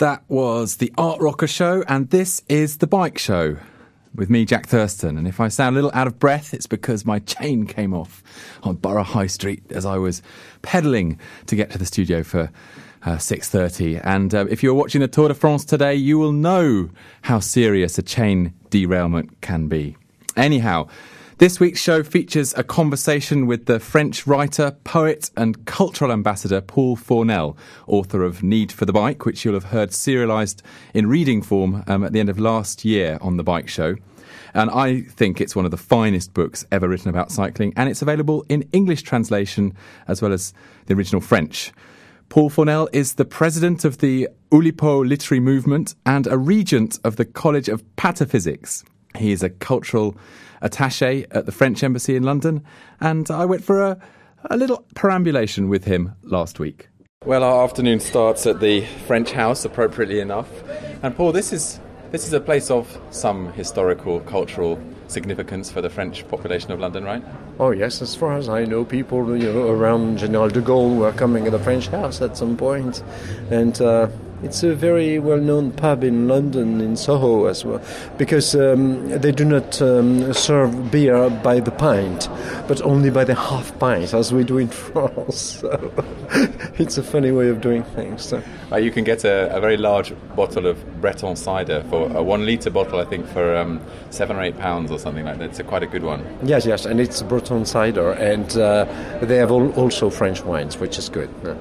That was the Art Rocker Show, and this is the Bike Show with me, Jack Thurston. And if I sound a little out of breath, it's because my chain came off on Borough High Street as I was pedalling to get to the studio for 6:30. And if you're watching the Tour de France today, you will know how serious a chain derailment can be. Anyhow, this week's show features a conversation with the French writer, poet and cultural ambassador Paul Fournel, author of Need for the Bike, which you'll have heard serialised in reading form at the end of last year on The Bike Show. And I think it's one of the finest books ever written about cycling, and it's available in English translation as well as the original French. Paul Fournel is the president of the Oulipo Literary Movement and a regent of the College of Pataphysics. He is a cultural attaché at the French Embassy in London, and I went for a little perambulation with him last week. Well, our afternoon starts at the French House, appropriately enough. And Paul, this is a place of some historical, cultural significance for the French population of London, right? Oh yes, as far as I know, people around General de Gaulle were coming to the French House at some point, and it's a very well-known pub in London, in Soho as well, because they do not serve beer by the pint, but only by the half pint, as we do in France. So it's a funny way of doing things. So. You can get a very large bottle of Breton cider for a 1 litre bottle, I think, for £7 or £8 or something like that. It's quite a good one. Yes, and it's Breton cider, and they have also French wines, which is good. Yeah.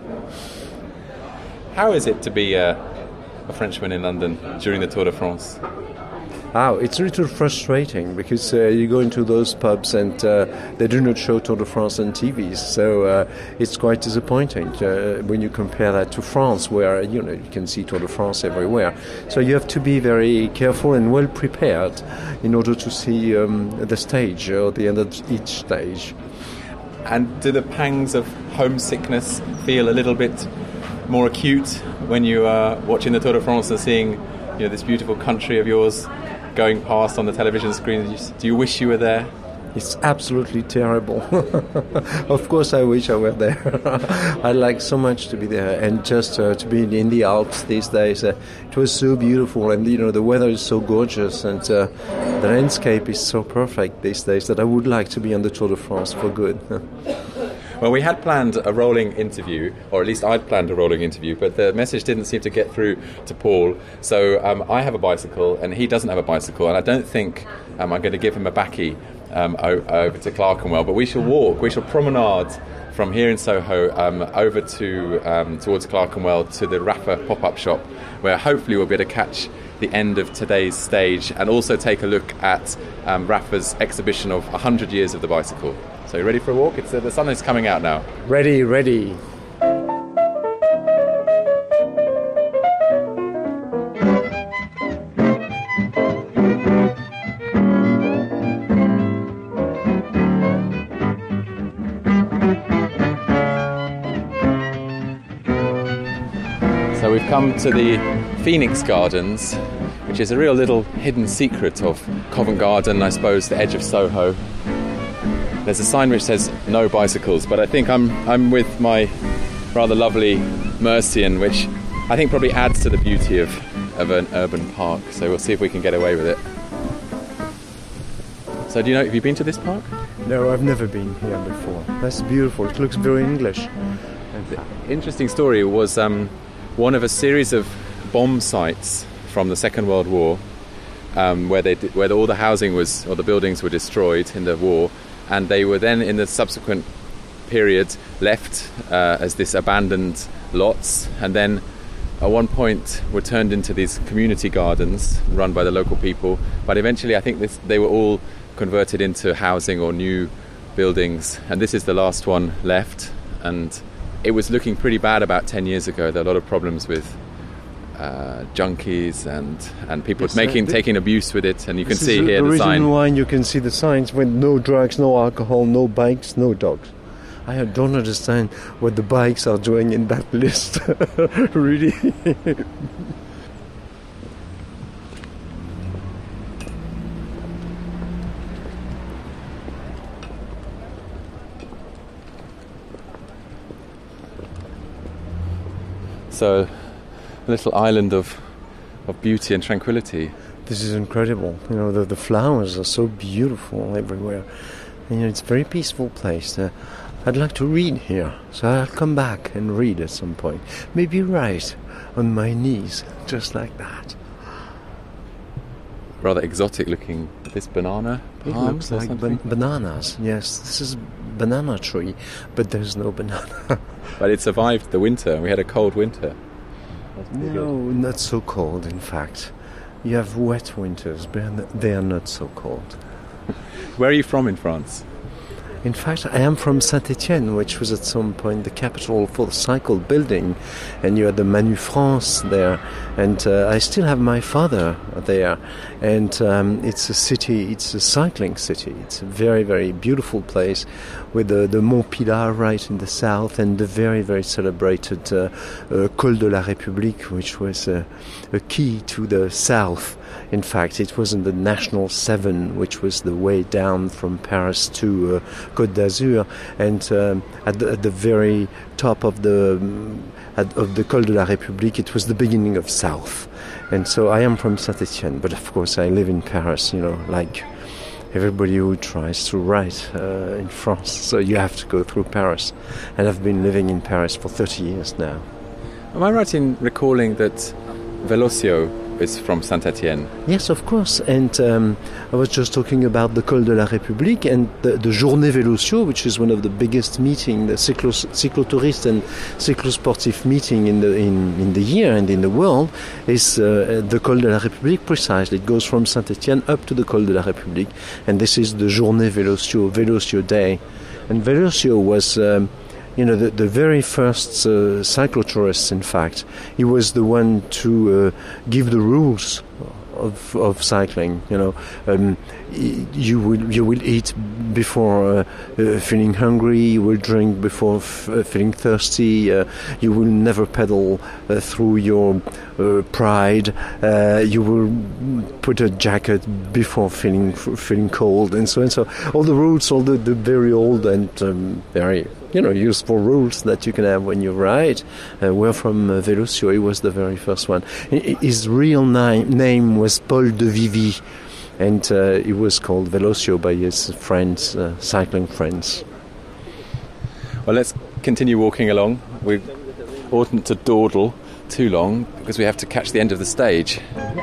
How is it to be a Frenchman in London during the Tour de France? It's a little frustrating because you go into those pubs and they do not show Tour de France on TV, so it's quite disappointing when you compare that to France, where you can see Tour de France everywhere. So you have to be very careful and well prepared in order to see the stage or the end of each stage. And do the pangs of homesickness feel a little bit more acute when you are watching the Tour de France and seeing this beautiful country of yours going past on the television screen? Do you wish you were there? It's absolutely terrible. Of course I wish I were there. I like so much to be there, and just to be in the Alps these days. It was so beautiful, and the weather is so gorgeous, and the landscape is so perfect these days that I would like to be on the Tour de France for good. Well, we had planned a rolling interview, or at least I'd planned a rolling interview, but the message didn't seem to get through to Paul. So I have a bicycle, and he doesn't have a bicycle, and I don't think I'm going to give him a baccy over to Clerkenwell, but we shall walk, we shall promenade from here in Soho over to towards Clerkenwell to the Rapha pop-up shop, where hopefully we'll be able to catch the end of today's stage and also take a look at Rapha's exhibition of 100 years of the bicycle. So you ready for a walk? The sun is coming out now. Ready. So we've come to the Phoenix Gardens, which is a real little hidden secret of Covent Garden, I suppose, the edge of Soho. There's a sign which says no bicycles, but I think I'm with my rather lovely Mercian, which I think probably adds to the beauty of an urban park. So we'll see if we can get away with it. So have you been to this park? No, I've never been here before. That's beautiful. It looks very English. The interesting story was one of a series of bomb sites from the Second World War, where all the housing was, or the buildings were destroyed in the war. And they were then, in the subsequent period, left as this abandoned lots, and then at one point were turned into these community gardens run by the local people. But eventually I think they were all converted into housing or new buildings, and this is the last one left. And it was looking pretty bad about 10 years ago. There were a lot of problems with junkies and people taking abuse with it, and you can see here the sign. The reason why you can see the signs with no drugs, no alcohol, no bikes, no dogs. I don't understand what the bikes are doing in that list. Really. So little island of beauty and tranquility. This is incredible. You know, the flowers are so beautiful everywhere. And, you know, it's a very peaceful place. I'd like to read here, so I'll come back and read at some point. Maybe write on my knees, just like that. Rather exotic looking, this banana It palms looks or like something? bananas. Yes, this is banana tree, but there's no banana. But it survived the winter. We had a cold winter. No, not so cold, in fact. You have wet winters, but they are not so cold. Where are you from in France? In fact, I am from Saint-Étienne, which was at some point the capital for the cycle building, and you had the Manu France there, and I still have my father there, and it's a city, it's a cycling city. It's a very, very beautiful place with the Mont Pilat right in the south, and the very, very celebrated Col de la République, which was a key to the south. In fact, it was in the National 7, which was the way down from Paris to Côte d'Azur, and at the very top of the Col de la République, it was the beginning of South. And so I am from Saint-Étienne, but of course I live in Paris, you know, like everybody who tries to write in France. So you have to go through Paris. And I've been living in Paris for 30 years now. Am I right in recalling that Velocio is from Saint-Étienne? Yes, of course. And I was just talking about the Col de la République and the Journée Velocio, which is one of the biggest meetings, the cyclotourist and cyclosportif meeting in the year and in the world, is the Col de la République precisely. It goes from Saint-Étienne up to the Col de la République, and this is the Journée Velocio Day. And Velocio was the very first cyclotourist, in fact. He was the one to give the rules of cycling. You will eat before feeling hungry. You will drink before feeling thirsty. You will never pedal through your pride. You will put a jacket before feeling cold, and so and so. All the rules, all the very old and very useful rules that you can have when you ride were from Velocio. He was the very first one. His real name was Paul de Vivy, and he was called Velocio by his friends, cycling friends. Well, let's continue walking along. We oughtn't to dawdle too long because we have to catch the end of the stage.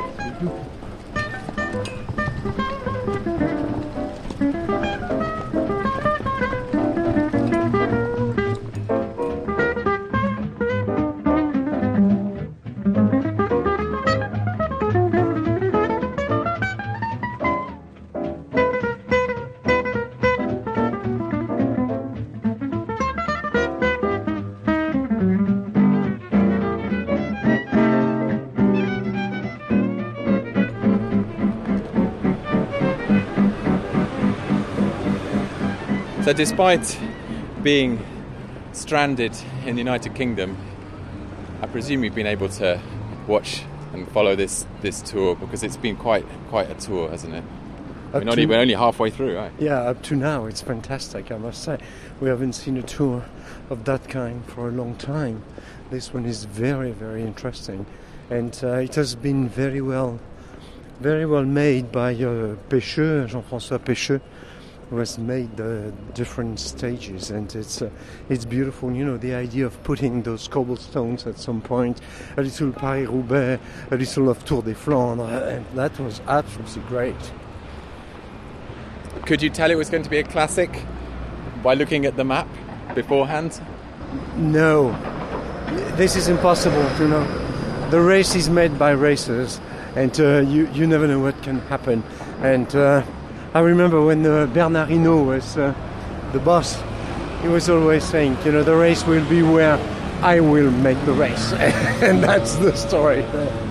So despite being stranded in the United Kingdom, I presume you've been able to watch and follow this tour, because it's been quite a tour, hasn't it? We're only halfway through, right? Yeah, up to now it's fantastic, I must say. We haven't seen a tour of that kind for a long time. This one is very, very interesting, and it has been very well made by Pêcheux, Jean-François Pêcheux, who has made the different stages, and it's beautiful. The idea of putting those cobblestones at some point, a little Paris-Roubaix, a little of Tour des Flandres, and that was absolutely great. Could you tell it was going to be a classic by looking at the map beforehand? No, this is impossible. The race is made by racers, and you never know what can happen. And I remember when Bernard Hinault was the boss, he was always saying, the race will be where I will make the race. And that's the story.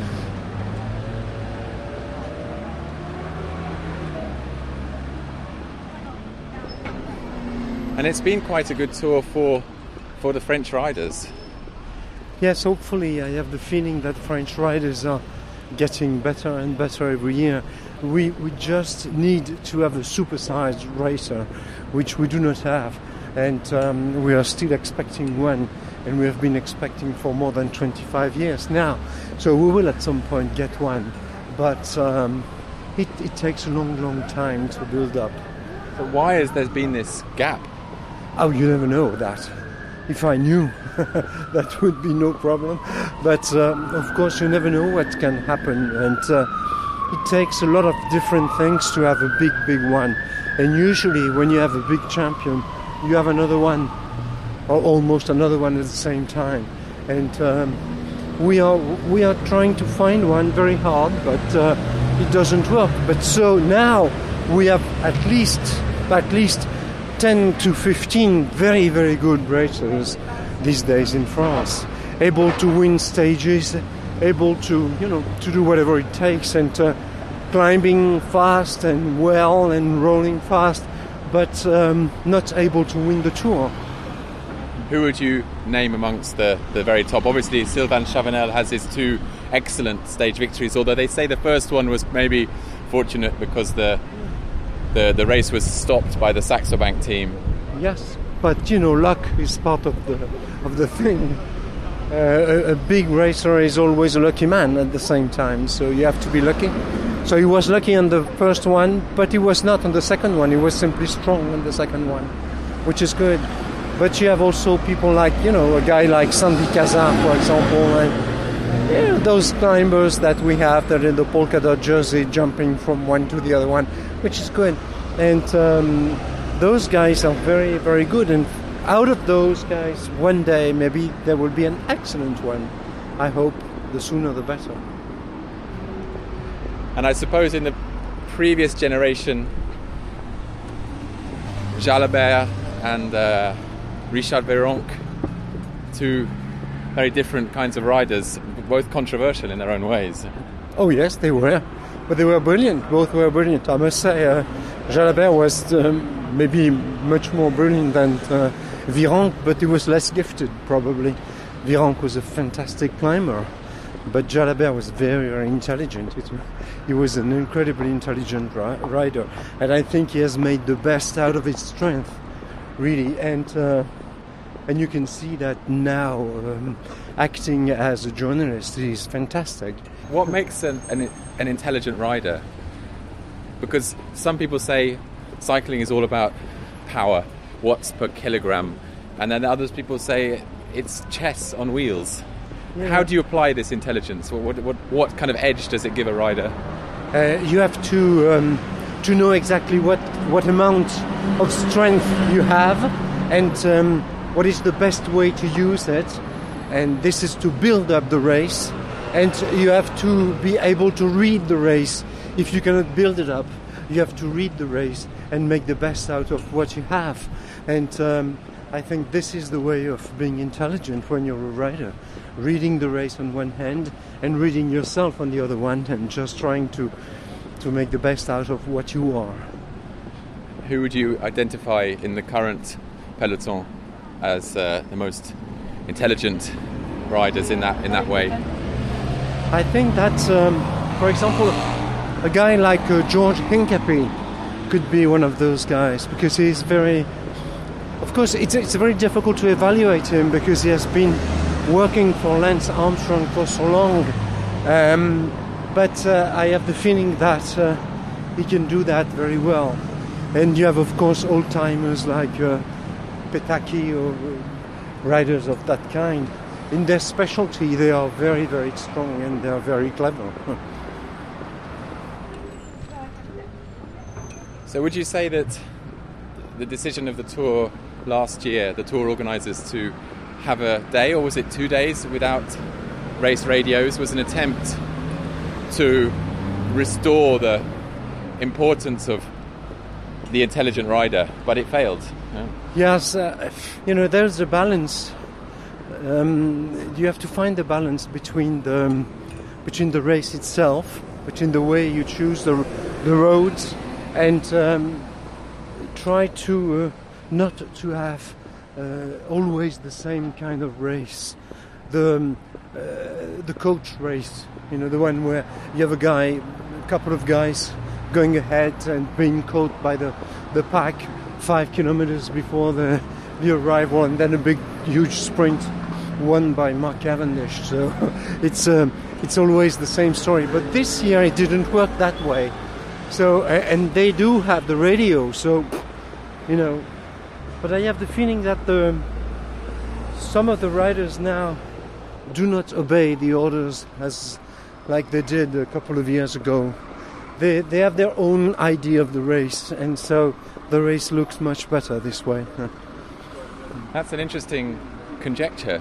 And it's been quite a good tour for the French riders. Yes, hopefully. I have the feeling that French riders are getting better and better every year. We just need to have a supersized racer, which we do not have, and we are still expecting one and we have been expecting for more than 25 years now. So we will at some point get one, but it takes a long time to build up. So why has there been this gap? Oh, you never know that. If I knew, that would be no problem. But of course, you never know what can happen, and it takes a lot of different things to have a big one. And usually, when you have a big champion, you have another one, or almost another one at the same time. And we are trying to find one very hard, but it doesn't work. But so now we have at least 10 to 15 very, very good racers these days in France, able to win stages, able to do whatever it takes, and climbing fast and well and rolling fast, but not able to win the Tour. Who would you name amongst the very top? Obviously, Sylvain Chavanel has his 2 excellent stage victories, although they say the first one was maybe fortunate because the race was stopped by the Saxo Bank team. Yes, but luck is part of the thing. A big racer is always a lucky man at the same time, so you have to be lucky. So he was lucky on the first one, but he was not on the second one. He was simply strong on the second one, which is good. But you have also people like, a guy like Sandy Cazard, for example, and those climbers that we have that are in the polka dot jersey jumping from one to the other one, which is good. And those guys are very, very good. And out of those guys, one day maybe there will be an excellent one. I hope the sooner the better. And I suppose in the previous generation, Jalabert and Richard Virenque, 2 very different kinds of riders, both controversial in their own ways. Oh yes, they were. But they were brilliant. Both were brilliant. I must say, Jalabert was maybe much more brilliant than Virenque, but he was less gifted, probably. Virenque was a fantastic climber, but Jalabert was very, very intelligent. He was an incredibly intelligent rider, and I think he has made the best out of his strength, really. And you can see that now, acting as a journalist, he's fantastic. What makes an intelligent rider? Because some people say cycling is all about power, watts per kilogram, and then others people say it's chess on wheels. Yeah. How do you apply this intelligence? What kind of edge does it give a rider? You have to know exactly what amount of strength you have, and what is the best way to use it. And this is to build up the race. And you have to be able to read the race. If you cannot build it up, you have to read the race and make the best out of what you have. And I think this is the way of being intelligent when you're a rider. Reading the race on one hand and reading yourself on the other one, and just trying to make the best out of what you are. Who would you identify in the current peloton as the most intelligent riders in that way? I think that, for example, a guy like George Hincapie could be one of those guys, because he's very... Of course, it's very difficult to evaluate him because he has been working for Lance Armstrong for so long. But I have the feeling that he can do that very well. And you have, of course, old-timers like Petacchi or riders of that kind. In their specialty, they are very, very strong and they are very clever. So would you say that the decision of the Tour last year, the Tour organisers, to have a day, or was it 2 days without race radios, was an attempt to restore the importance of the intelligent rider, but it failed? Yeah. Yes, there's a balance. You have to find the balance between the race itself, between the way you choose the roads, and try to not to have always the same kind of race. The coach race, the one where you have a couple of guys going ahead and being caught by the pack 5 kilometers before the arrival, and then a big huge sprint won by Mark Cavendish. So it's always the same story. But this year it didn't work that way. So and they do have the radio. So but I have the feeling that some of the riders now do not obey the orders as like they did a couple of years ago. They have their own idea of the race, and so the race looks much better this way. That's an interesting conjecture.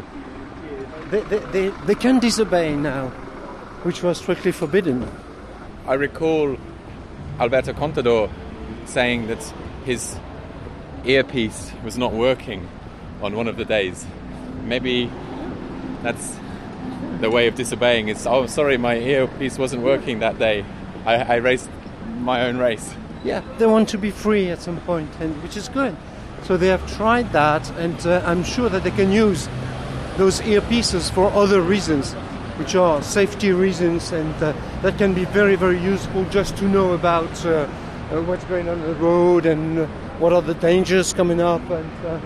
They can disobey now, which was strictly forbidden. I recall Alberto Contador saying that his earpiece was not working on one of the days. Maybe that's the way of disobeying. It's, oh, sorry, my earpiece wasn't working that day. I raced my own race. Yeah, they want to be free at some point, and which is good. So they have tried that, and I'm sure that they can use those earpieces for other reasons, which are safety reasons, and that can be very, very useful just to know about what's going on the road and what are the dangers coming up, and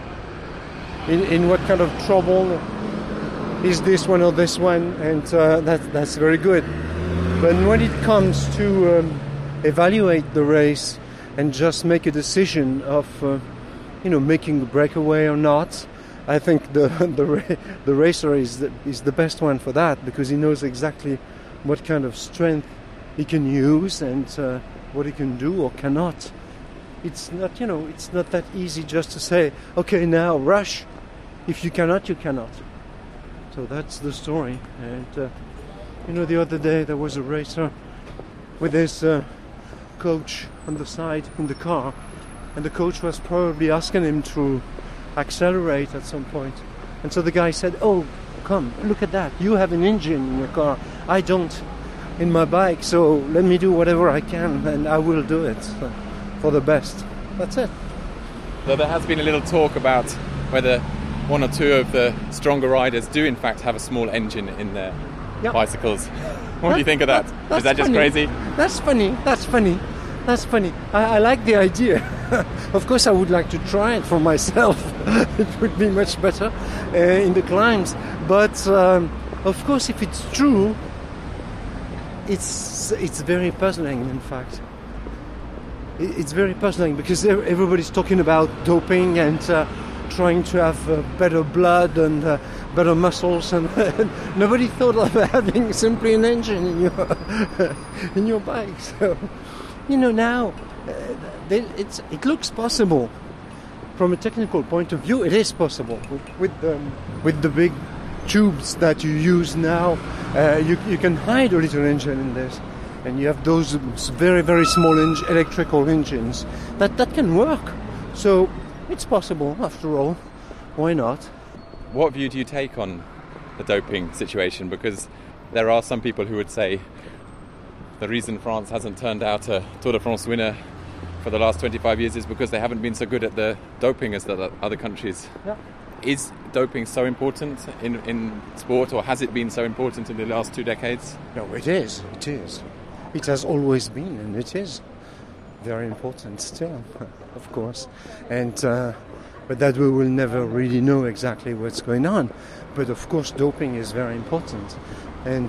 in what kind of trouble is this one or this one, and that's very good. But when it comes to evaluate the race and just make a decision of making a breakaway or not, I think the racer is the best one for that, because he knows exactly what kind of strength he can use and what he can do or cannot. It's not that easy just to say, okay, now rush. If you cannot, you cannot. So that's the story. And the other day there was a racer with his coach on the side in the car, and the coach was probably asking him to accelerate at some point. And so the guy said, oh, come, look at that. You have an engine in your car. I don't in my bike, so let me do whatever I can, and I will do it for the best. That's it. So there has been a little talk about whether one or two of the stronger riders do in fact have a small engine in their bicycles. What do you think of that? Is that just funny. crazy? That's funny. I like the idea. Of course, I would like to try it for myself. It would be much better in the climbs. But of course, if it's true, it's very puzzling. In fact, it's very puzzling because everybody's talking about doping and trying to have better blood and better muscles, and nobody thought of having simply an engine in your bike. So now it looks possible from a technical point of view. It is possible with the big tubes that you use now. You can hide a little engine in this, and you have those very, very small electrical engines that can work. So it's possible after all. Why not? What view do you take on the doping situation? Because there are some people who would say the reason France hasn't turned out a Tour de France winner for the last 25 years is because they haven't been so good at the doping as the other countries. Yeah. Is doping so important in sport, or has it been so important in the last 2 decades? No, it is. It is. It has always been, and it is very important still, of course. And but that we will never really know exactly what's going on. But of course, doping is very important. And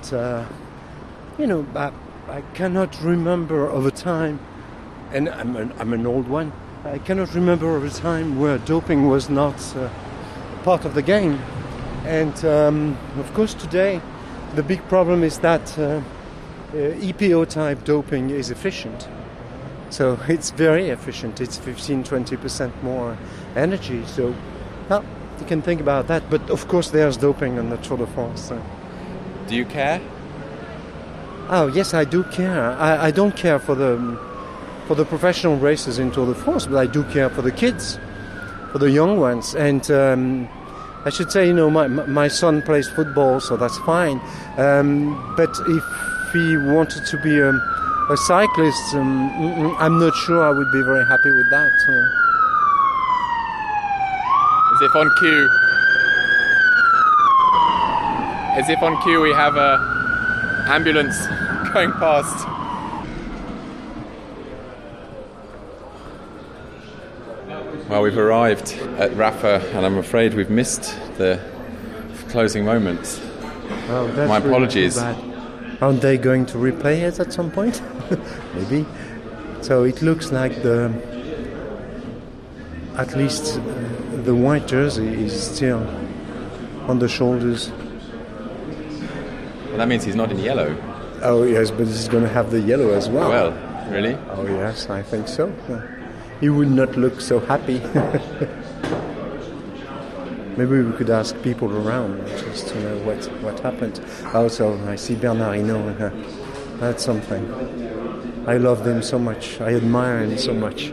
I cannot remember of a time, and I'm an old one. I cannot remember of a time where doping was not part of the game. And of course, today the big problem is that EPO type doping is efficient. So it's very efficient. It's 15-20% more energy. So you can think about that. But of course, there's doping on the Tour de France. So. Do you care? Oh yes, I do care. I don't care for the professional races in Tour de France, but I do care for the kids, for the young ones. And I should say, my son plays football, so that's fine. But if he wanted to be a cyclist, I'm not sure I would be very happy with that. As if on cue we have a ambulance going past. Well, we've arrived at Rafa, and I'm afraid we've missed the closing moments. Oh, that's My apologies. Really too bad. Aren't they going to replay it at some point? Maybe. So it looks like at least the white jersey is still on the shoulders. Well, that means he's not in yellow. Oh yes, but he's going to have the yellow as well. Well, really? Oh yes, I think so. He would not look so happy. Maybe we could ask people around just to know what happened. Also, I see Bernard Hinault. That's something. I love him so much. I admire him so much.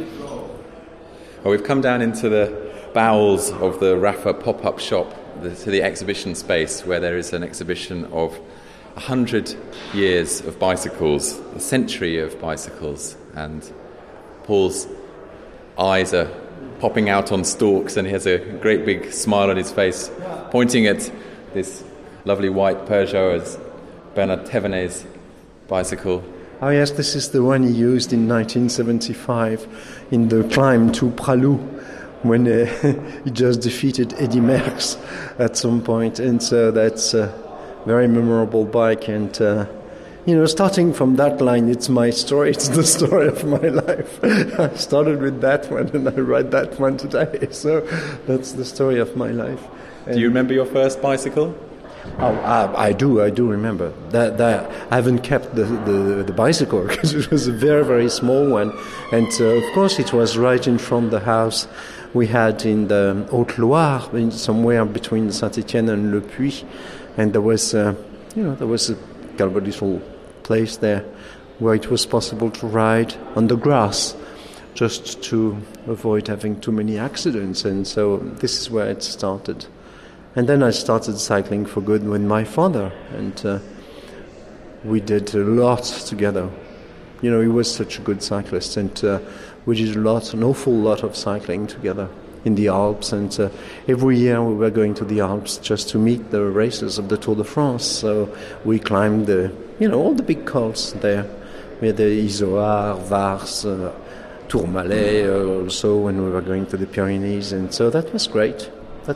Well, we've come down into the bowels of the Rafa pop-up shop, to the exhibition space, where there is an exhibition of 100 years of bicycles, a century of bicycles, and Paul's eyes are popping out on stalks, and he has a great big smile on his face, pointing at this lovely white Peugeot as Bernard Thévenet's bicycle. Oh yes, this is the one he used in 1975 in the climb to Pralou, when he just defeated Eddy Merckx at some point, and so that's a very memorable bike. And starting from that line, it's my story. It's the story of my life. I started with that one, and I ride that one today. So that's the story of my life. Do you remember your first bicycle? Oh, I do remember that. I haven't kept the bicycle because it was a very, very small one, and of course it was right in front of the house we had in the Haute-Loire, somewhere between Saint-Étienne and Le Puy, and there was a kind of a little place there where it was possible to ride on the grass, just to avoid having too many accidents, and so this is where it started. And then I started cycling for good with my father, and we did a lot together. He was such a good cyclist, and we did an awful lot of cycling together in the Alps, and every year we were going to the Alps just to meet the races of the Tour de France. So we climbed all the big cols there. We had the Izoard, Vars, Tourmalet also when we were going to the Pyrenees, and so that was great.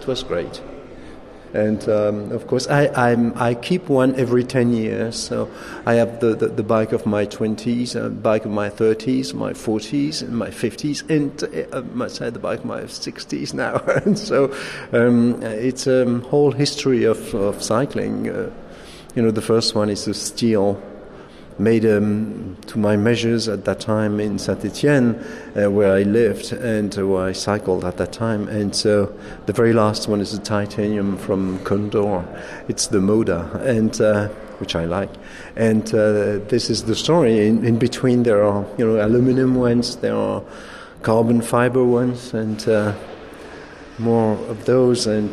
And of course, I keep one every 10 years. So I have the bike of my 20s, a bike of my 30s, my 40s, and my 50s, and I must say the bike of my 60s now. And so it's a whole history of cycling. The first one is a steel made to my measures at that time in Saint-Étienne, where I lived and where I cycled at that time. And so the very last one is a titanium from Condor. It's the Moda, and which I like. And this is the story. In between there are aluminum ones, there are carbon fiber ones, and more of those. And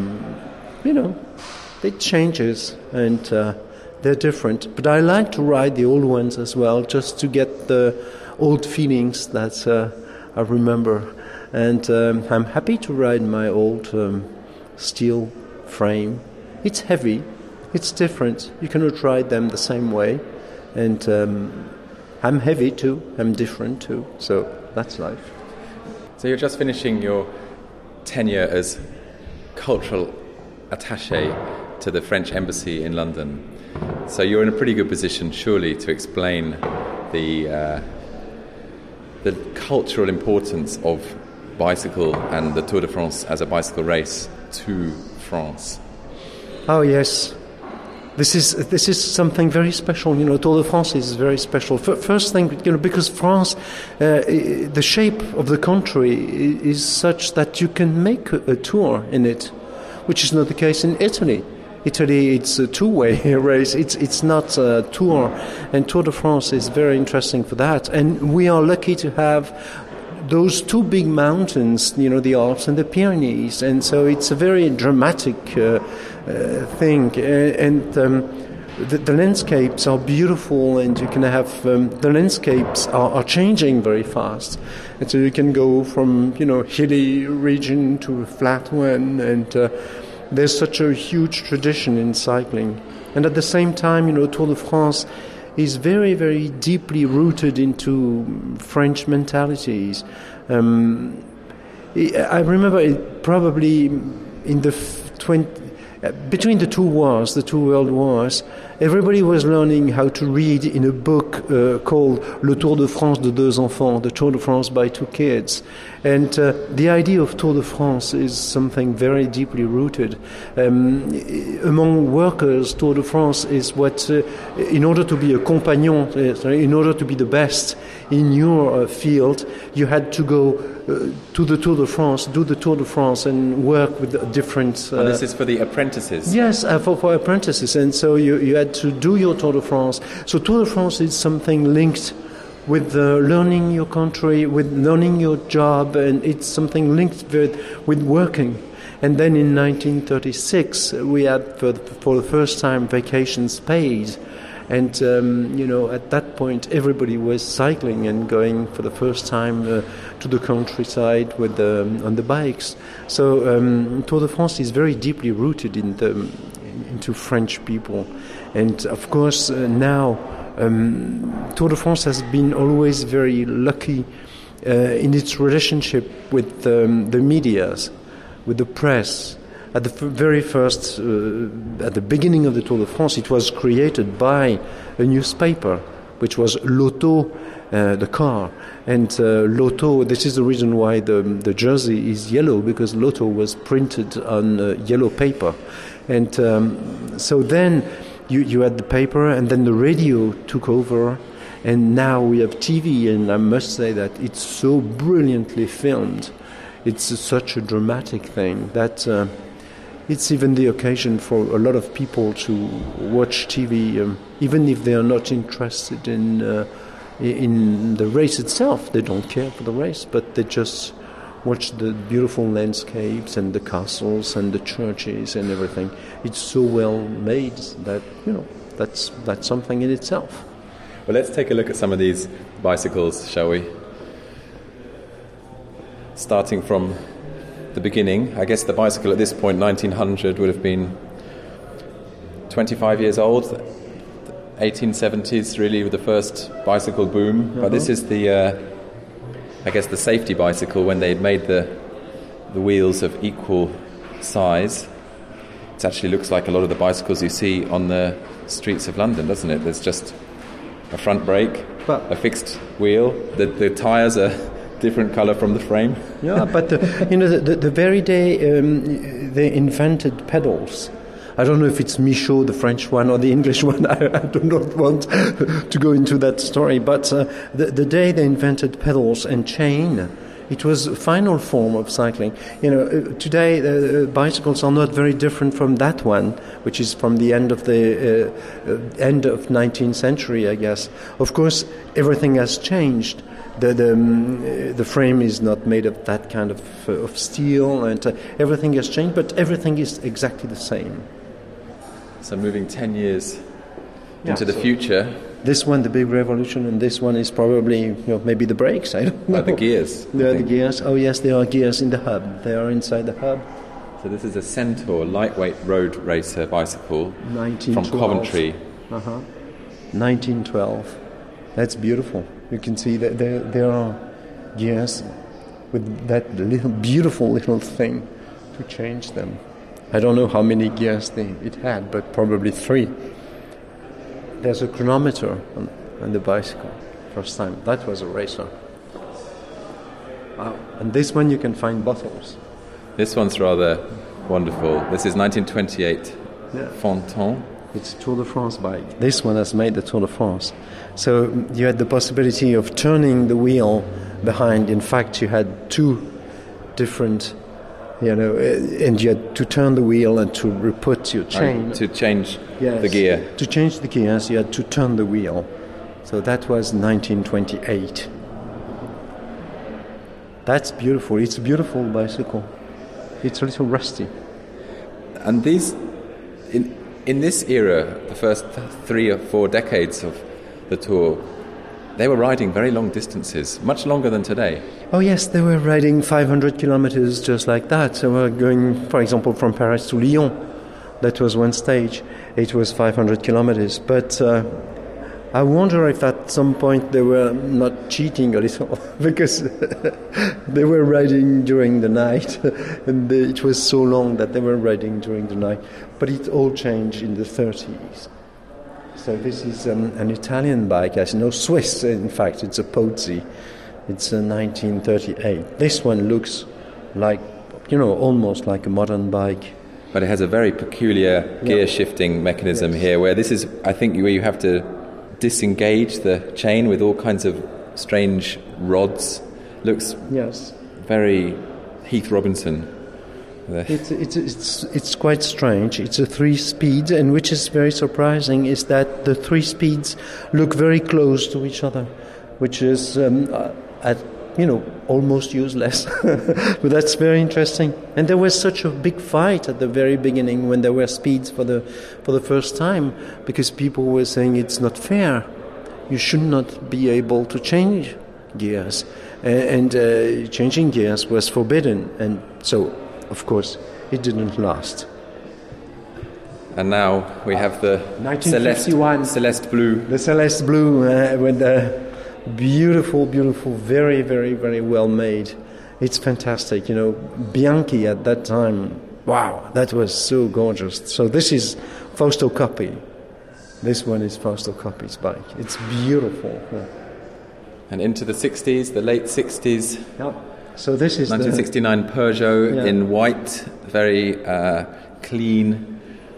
it changes, and they're different, but I like to ride the old ones as well, just to get the old feelings that I remember. And I'm happy to ride my old steel frame. It's heavy, it's different. You cannot ride them the same way. And I'm heavy too, I'm different too, so that's life. So you're just finishing your tenure as cultural attaché to the French embassy in London. So you're in a pretty good position, surely, to explain the cultural importance of bicycle and the Tour de France as a bicycle race to France. Oh yes, this is something very special. Tour de France is very special. First thing, because France, the shape of the country is such that you can make a tour in it, which is not the case in Italy. Italy, it's a two-way race. It's not a tour, and Tour de France is very interesting for that. And we are lucky to have those two big mountains, the Alps and the Pyrenees, and so it's a very dramatic thing. And the landscapes are beautiful, and you can have the landscapes are changing very fast, and so you can go from hilly region to a flat one, and there's such a huge tradition in cycling. And at the same time, Tour de France is very, very deeply rooted into French mentalities. I remember it probably in the between the two wars, the two world wars, everybody was learning how to read in a book called Le Tour de France de deux enfants, the Tour de France by two kids. And the idea of Tour de France is something very deeply rooted. Among workers, Tour de France is what, in order to be a compagnon, in order to be the best in your field, you had to go to the Tour de France, do the Tour de France, and work with different... and this is for the apprentices? Yes, for apprentices. And so you had to do your Tour de France. So Tour de France is something linked with learning your country, with learning your job, and it's something linked with working. And then in 1936, we had, for the first time, vacations paid. And, at that point, everybody was cycling and going for the first time to the countryside on the bikes. So Tour de France is very deeply rooted into French people. And, of course, now Tour de France has been always very lucky in its relationship with the medias, with the press. At the very first, at the beginning of the Tour de France, it was created by a newspaper, which was L'Auto, the car. And L'Auto, this is the reason why the jersey is yellow, because L'Auto was printed on yellow paper. And so then you had the paper, and then the radio took over, and now we have TV, and I must say that it's so brilliantly filmed. It's such a dramatic thing that it's even the occasion for a lot of people to watch TV, even if they are not interested in the race itself. They don't care for the race, but they just watch the beautiful landscapes and the castles and the churches and everything. It's so well made that, that's something in itself. Well, let's take a look at some of these bicycles, shall we? Starting from the beginning, I guess the bicycle at this point, 1900, would have been 25 years old. 1870s, really, with the first bicycle boom. But this is the safety bicycle when they'd made the wheels of equal size. It actually looks like a lot of the bicycles you see on the streets of London, doesn't it? There's just a front brake, a fixed wheel. The tyres are different colour from the frame. Yeah, but the very day they invented pedals. I don't know if it's Michaud, the French one, or the English one. I do not want to go into that story. But the day they invented pedals and chain, it was a final form of cycling. Today bicycles are not very different from that one, which is from the end of the 19th century, I guess. Of course, everything has changed. The frame is not made of that kind of steel, and everything has changed, but everything is exactly the same. So moving 10 years into the future. This one, the big revolution, and this one is probably maybe the brakes. I don't know. The gears. The gears. Oh yes, there are gears in the hub. They are inside the hub. So this is a Centaur lightweight road racer bicycle from Coventry. 1912. That's beautiful. You can see that there are gears with that beautiful little thing to change them. I don't know how many gears it had, but probably 3. There's a chronometer on the bicycle. First time. That was a racer. And this one you can find bottles. This one's rather wonderful. This is 1928 Fonton. It's a Tour de France bike. This one has made the Tour de France. So you had the possibility of turning the wheel behind. In fact, you had 2 different, and you had to turn the wheel and to reput your chain. To change the gear. To change the gears, you had to turn the wheel. So that was 1928. That's beautiful. It's a beautiful bicycle. It's a little rusty. And these, in this era, the first 3 or 4 decades of the Tour, they were riding very long distances, much longer than today. Oh yes, they were riding 500 kilometers just like that. So we're going, for example, from Paris to Lyon. That was one stage. It was 500 kilometers. But I wonder if at some point they were not cheating a little because they were riding during the night and it was so long that they were riding during the night. But it all changed in the 30s. So this is an Italian bike, as you know, Swiss, in fact, it's a Pozzi. It's a 1938. This one looks like, almost like a modern bike. But it has a very peculiar gear shifting mechanism here, where this is, I think, where you have to disengage the chain with all kinds of strange rods. Looks very Heath Robinson. It's quite strange. It's a 3-speed, and which is very surprising is that the 3 speeds look very close to each other, which is almost useless. But that's very interesting. And there was such a big fight at the very beginning when there were speeds for the first time, because people were saying it's not fair. You should not be able to change gears, and changing gears was forbidden. And so, of course, it didn't last. And now we have the Celeste Blue. The Celeste Blue with the beautiful, very, very, very well made. It's fantastic. Bianchi at that time, wow, that was so gorgeous. So this is Fausto Coppi. This one is Fausto Coppi's bike. It's beautiful. Yeah. And into the 60s, the late 60s. Yeah. So this is 1969 Peugeot in white, very clean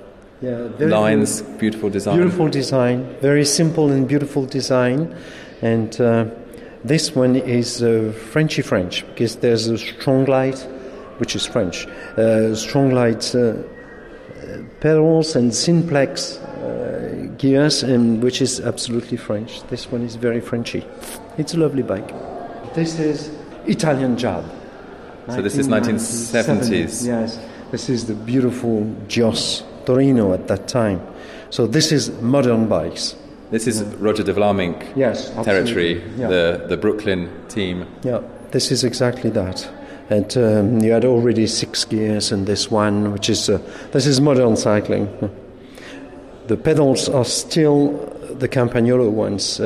lines, beautiful design. Beautiful design, very simple and beautiful design. And this one is Frenchy French, because there's a strong light, which is French, strong light pedals and Simplex gears, and which is absolutely French. This one is very Frenchy. It's a lovely bike. This is Italian Job. So this is 1970s. Yes, this is the beautiful Gios Torino at that time. So this is modern bikes. This is Roger de Vlamingh territory, the Brooklyn team. Yeah, this is exactly that. And you had already 6 gears in this one, which is this is modern cycling. The pedals are still the Campagnolo ones.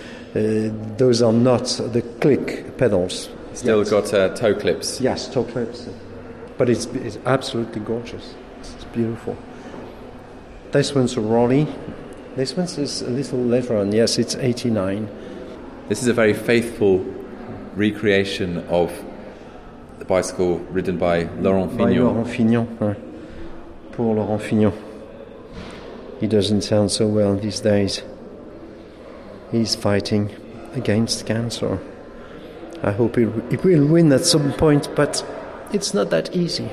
Those are not the click pedals. Still got toe clips. Yes, toe clips. But it's absolutely gorgeous. It's beautiful. This one's a Rolly. This one is a little later on. Yes, it's 89. This is a very faithful recreation of the bicycle ridden by Laurent Fignon. By Laurent Fignon. Poor Laurent Fignon. He doesn't sound so well these days. He's fighting against cancer. I hope he will win at some point, but it's not that easy.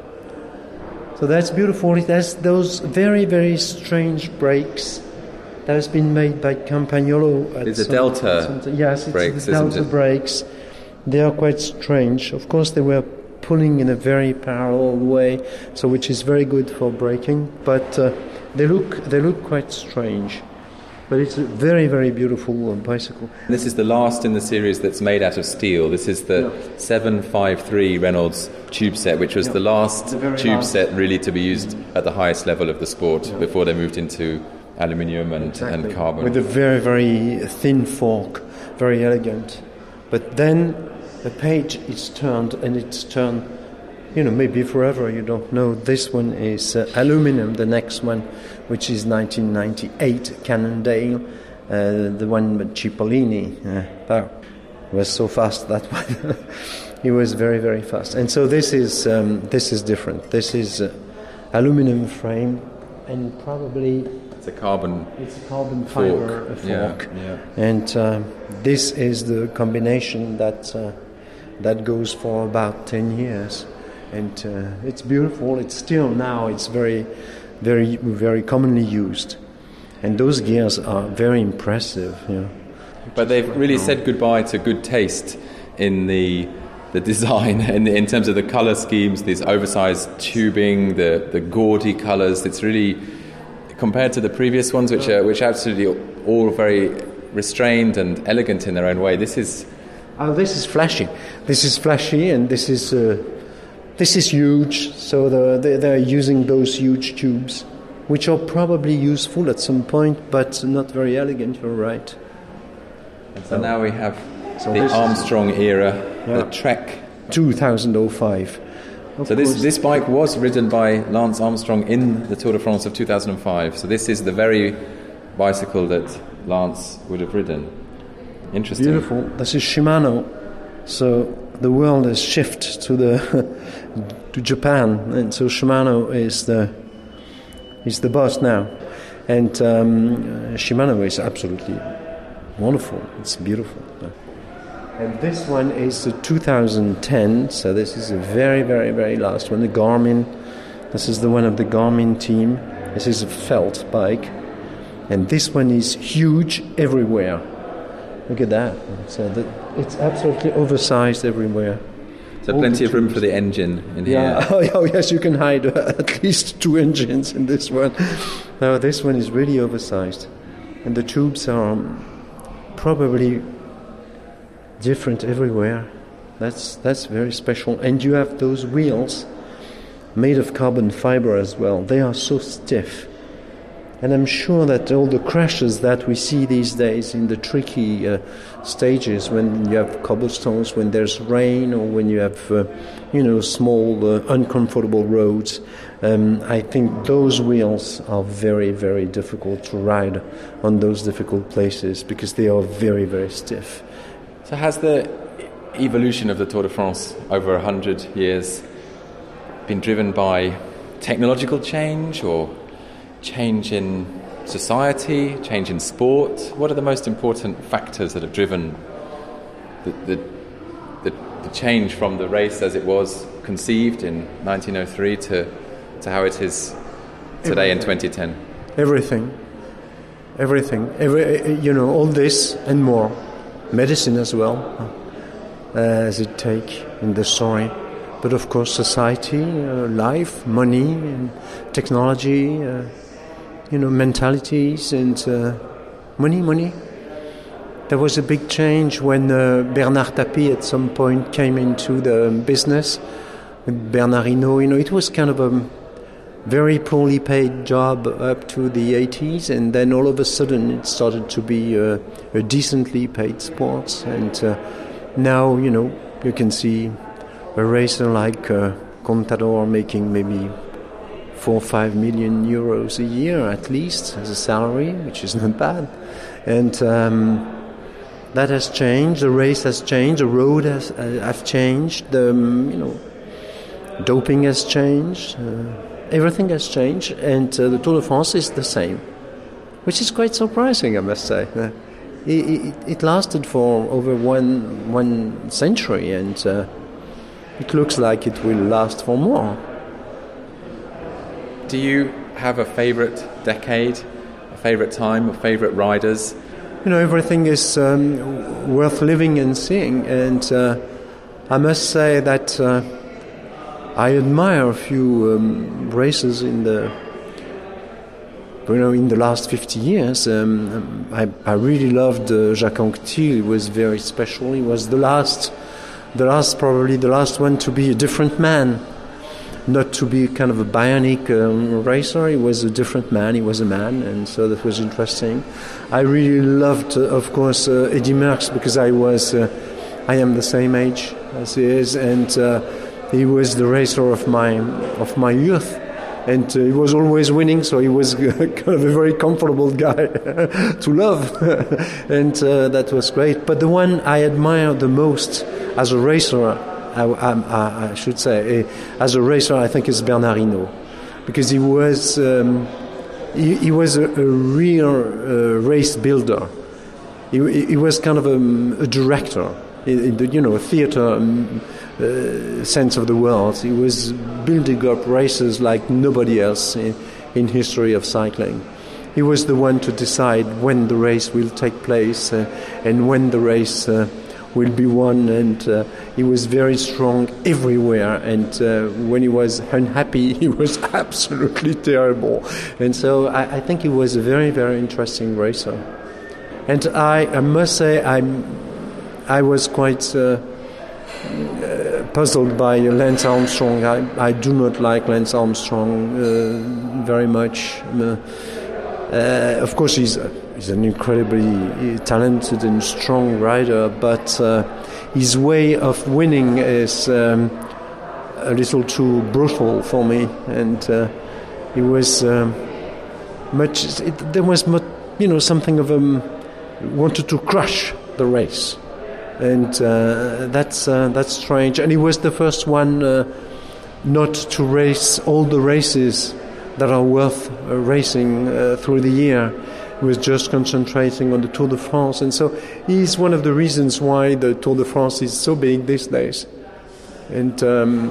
So that's beautiful. It has those very, very strange brakes that has been made by Campagnolo. It's a Delta brakes, it's the Delta brakes. They are quite strange. Of course, they were pulling in a very parallel way, so which is very good for braking. But they look quite strange. But it's a very, very beautiful bicycle. This is the last in the series that's made out of steel. This is the 753 Reynolds tube set, which was the last tube set really to be used at the highest level of the sport before they moved into aluminium and carbon. With a very, very thin fork, very elegant. But then the page is turned, and it's turned, maybe forever, you don't know. This one is aluminium, the next one, which is 1998 Cannondale, the one with Cipollini. Was so fast, that one. He was very, very fast. And so this is different. This is aluminium frame, and probably it's a carbon fiber fork. Yeah. And this is the combination that goes for about 10 years. And it's beautiful. It's still now, it's very, very, very commonly used. And those gears are very impressive. But they've really said goodbye to good taste in the design, in terms of the colour schemes, these oversized tubing, the gaudy colours. It's really, compared to the previous ones, which are absolutely all very restrained and elegant in their own way. This is flashy. This is flashy, and this is huge. So they're using those huge tubes. which are probably useful at some point, but not very elegant, you're right. And so now we have the Armstrong era, the Trek 2005. So this bike was ridden by Lance Armstrong in the Tour de France of 2005. So this is the very bicycle that Lance would have ridden. Interesting. Beautiful. This is Shimano. So the world has shifted to Japan, and so Shimano is the boss now. And Shimano is absolutely wonderful. It's beautiful. And this one is the 2010, so this is a very, very, very last one. The Garmin, this is the one of the Garmin team. This is a felt bike. And this one is huge everywhere. Look at that. So it's absolutely oversized everywhere. So plenty of room for the engine in here. Oh, yes, you can hide at least 2 engines in this one. No, this one is really oversized. And the tubes are probably different everywhere. That's very special. And you have those wheels made of carbon fiber as well. They are so stiff. And I'm sure that all the crashes that we see these days in the tricky stages, when you have cobblestones, when there's rain, or when you have small uncomfortable roads, I think those wheels are very, very difficult to ride on those difficult places because they are very, very stiff. So has the evolution of the Tour de France over 100 years been driven by technological change or change in society, change in sport? What are the most important factors that have driven the change from the race as it was conceived in 1903 to how it is today in 2010? Everything. All this and more. Medicine as well, as it take in the story. But of course society, life, money, and technology, mentalities and money. There was a big change when Bernard Tapie at some point came into the business with Bernard Hinault. It was kind of a very poorly paid job up to the 80s, and then all of a sudden it started to be a decently paid sport. And now, you can see a racer like Contador making maybe 4 or 5 million euros a year at least as a salary, which is not bad. And that has changed. The race has changed. The road has changed. Doping has changed. Everything has changed, and the Tour de France is the same, which is quite surprising, I must say. It lasted for over one century, and it looks like it will last for more. Do you have a favourite decade, a favourite time, or favourite riders? Everything is worth living and seeing, and I must say that I admire a few races in the last 50 years. I really loved Jacques Anquetil. He was very special. He was probably the last one to be a different man, not to be kind of a bionic racer. He was a different man. He was a man, and so that was interesting. I really loved, of course, Eddy Merckx, because I am the same age as he is, and he was the racer of my youth, and he was always winning, so he was kind of a very comfortable guy to love, and that was great. But the one I admire the most as a racer, I should say, as a racer, I think is Bernard Hinault, because he was a real race builder. He was kind of a director in the theater sense of the word. He was building up races like nobody else in history of cycling. He was the one to decide when the race will take place and when the race will be won, and he was very strong everywhere, and when he was unhappy he was absolutely terrible, and so I think he was a very, very interesting racer. And I must say I was quite puzzled by Lance Armstrong. I do not like Lance Armstrong very much. Of course, he's an incredibly talented and strong rider, but his way of winning is a little too brutal for me, and it was much. There was much, something of wanted to crush the race, and that's strange. And he was the first one not to race all the races that are worth racing through the year. He was just concentrating on the Tour de France, and so he's one of the reasons why the Tour de France is so big these days. And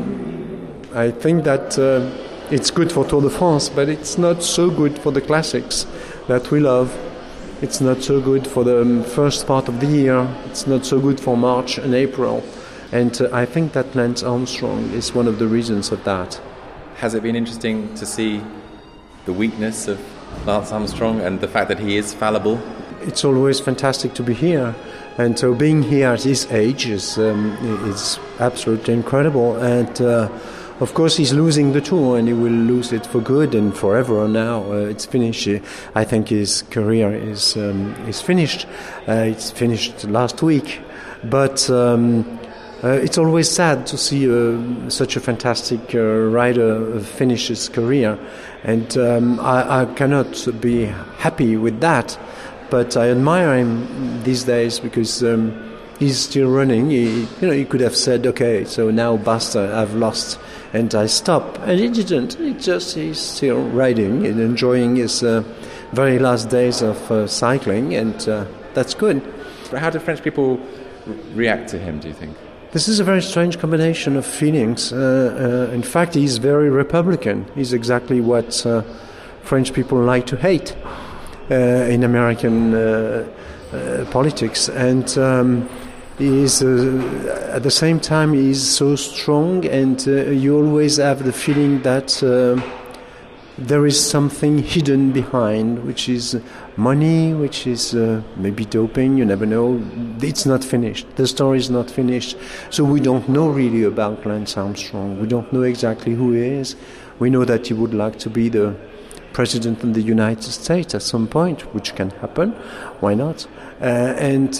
I think that it's good for Tour de France, but it's not so good for the classics that we love. It's not so good for the first part of the year. It's not so good for March and April. And I think that Lance Armstrong is one of the reasons of that. Has it been interesting to see the weakness of Lance Armstrong and the fact that he is fallible? It's always fantastic to be here. And so being here at his age is absolutely incredible. And of course, he's losing the Tour, and he will lose it for good and forever now. It's finished. I think his career is finished. It's finished last week. But it's always sad to see such a fantastic rider finish his career. And I cannot be happy with that. But I admire him these days because he's still running. He could have said, okay, so now basta, I've lost and I stop. And he didn't. He's still riding and enjoying his very last days of cycling, and that's good. But how do French people react to him, do you think? This is a very strange combination of feelings. In fact, he's very Republican. He's exactly what French people like to hate in American politics. And he's at the same time he's so strong, and you always have the feeling that there is something hidden behind, which is money, which is maybe doping, you never know. It's not finished. The story is not finished. So we don't know really about Lance Armstrong. We don't know exactly who he is. We know that he would like to be the president of the United States at some point, which can happen. Why not? It's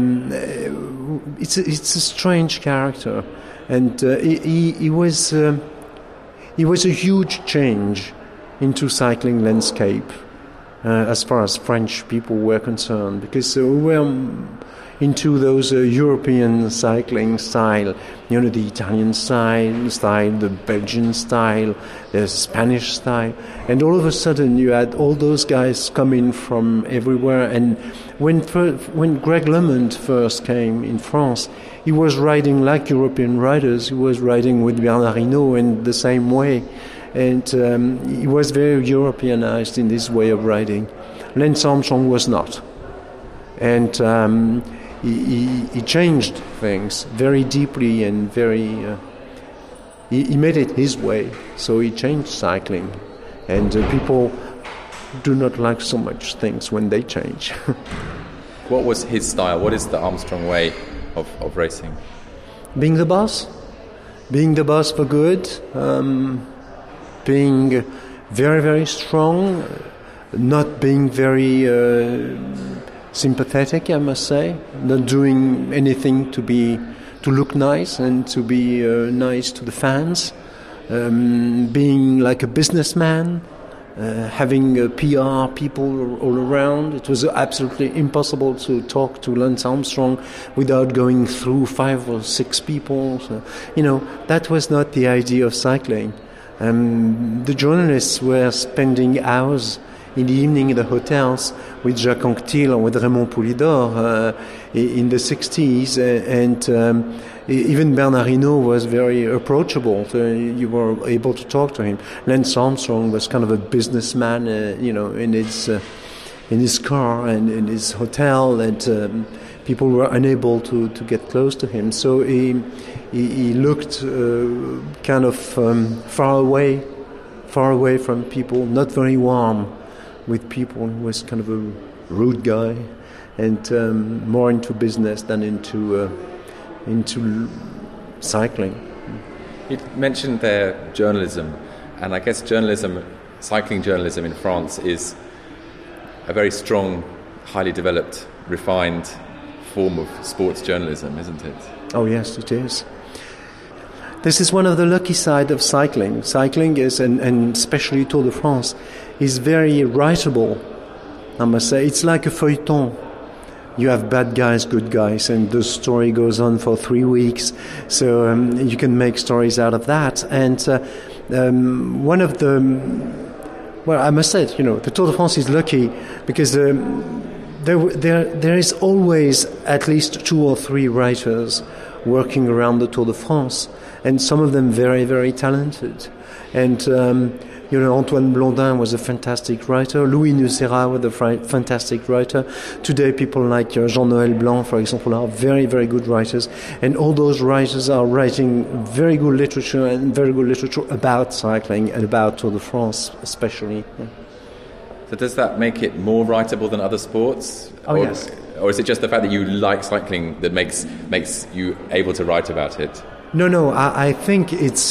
a strange character, and he was a huge change into cycling landscape as far as French people were concerned, because we were into those European cycling style, the Italian style, the Belgian style, the Spanish style, and all of a sudden you had all those guys coming from everywhere. And when Greg LeMond first came in France, he was riding like European riders. He was riding with Bernard Hinault in the same way, and he was very Europeanized in this way of riding. Lance Armstrong was not, and he changed things very deeply and very. He made it his way, so he changed cycling, and people do not like so much things when they change. What was his style? What is the Armstrong way of racing? Being the boss for good, being very, very strong, not being very sympathetic, I must say, not doing anything to look nice and to be nice to the fans, being like a businessman, having PR people all around. It was absolutely impossible to talk to Lance Armstrong without going through 5 or 6 people. So, that was not the idea of cycling. The journalists were spending hours in the evening in the hotels with Jacques Anquetil or with Raymond Poulidor in the 60s, and even Bernard Hinault was very approachable, so you were able to talk to him. Lance Armstrong was kind of a businessman, in his car and in his hotel, and people were unable to get close to him. So he looked kind of far away from people, not very warm with people. He was kind of a rude guy, and more into business than into cycling. You mentioned there journalism, and I guess cycling journalism in France is a very strong, highly developed, refined form of sports journalism, isn't it? Oh yes, it is. This is one of the lucky side of cycling. Cycling is, and especially Tour de France, is very writable, I must say. It's like a feuilleton. You have bad guys, good guys, and the story goes on for 3 weeks. So you can make stories out of that. And one of the... Well, I must say, the Tour de France is lucky because there is always at least 2 or 3 writers working around the Tour de France, and some of them very, very talented. And, Antoine Blondin was a fantastic writer. Louis Nucera was a fantastic writer. Today, people like Jean-Noël Blanc, for example, are very, very good writers. And all those writers are writing very good literature about cycling and about Tour de France, especially. Yeah. So does that make it more writable than other sports? Yes. Or is it just the fact that you like cycling that makes you able to write about it? No. I think it's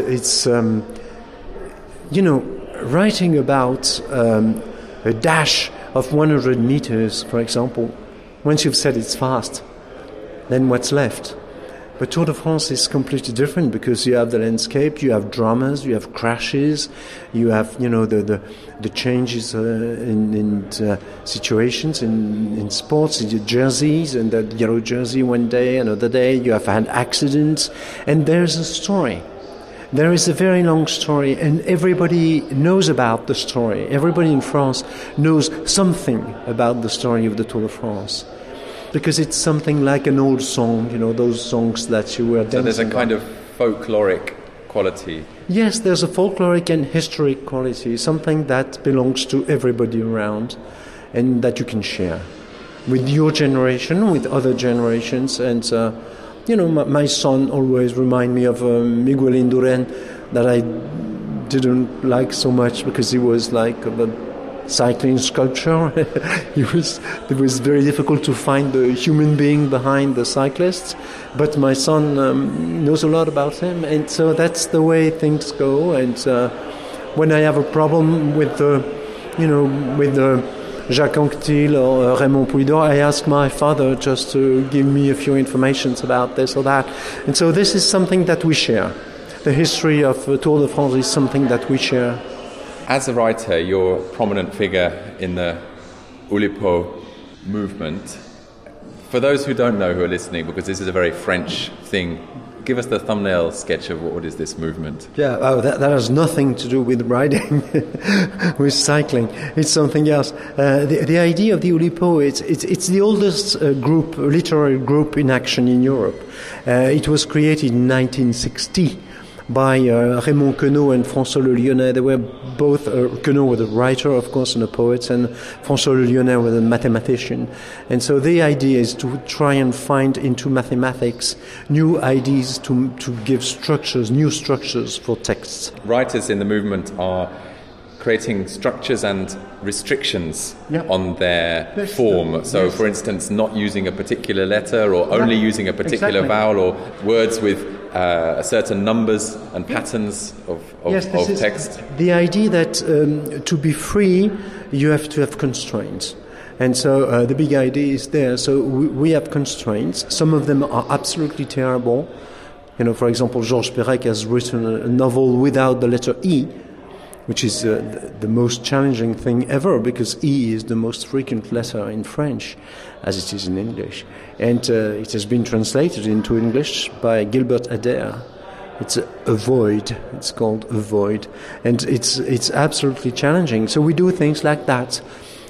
writing about a dash of 100 meters, for example. Once you've said it's fast, then what's left? But Tour de France is completely different because you have the landscape, you have dramas, you have crashes, you have the changes in situations in sports, in the jerseys, and that yellow jersey one day, another day you have had accidents, and there's a story. There is a very long story, and everybody knows about the story. Everybody in France knows something about the story of the Tour de France. Because it's something like an old song, those songs that you were dancing. So there's a kind of folkloric quality. Yes, there's a folkloric and historic quality, something that belongs to everybody around and that you can share with your generation, with other generations. And, my son always reminds me of Miguel Indurain, that I didn't like so much because he was like a cycling sculpture. It was very difficult to find the human being behind the cyclists, but my son knows a lot about him, and so that's the way things go. And when I have a problem with the Jacques Anquetil or Raymond Poulidor, I ask my father just to give me a few informations about this or that. And so this is something that we share. The history of Tour de France is something that we share. As a writer, you're a prominent figure in the Oulipo movement. For those who don't know, who are listening, because this is a very French thing, give us the thumbnail sketch of what is this movement. Yeah, that has nothing to do with riding, with cycling. It's something else. The idea of the Oulipo, it's the oldest literary group in action in Europe. It was created in 1960. By Raymond Queneau and François Le Lyonnais. They were both, Queneau was a writer, of course, and a poet, and François Le Lyonnais was a mathematician. And so the idea is to try and find into mathematics new ideas to give new structures for texts. Writers in the movement are creating structures and restrictions on their form. So, for instance, not using a particular letter or only using a particular vowel, or words with certain numbers and patterns of text. The idea that to be free, you have to have constraints. And so the big idea is there. So we have constraints. Some of them are absolutely terrible. For example, Georges Perec has written a novel without the letter E, which is the most challenging thing ever, because E is the most frequent letter in French, as it is in English. And it has been translated into English by Gilbert Adair. It's a void. It's called a void. And it's absolutely challenging. So we do things like that.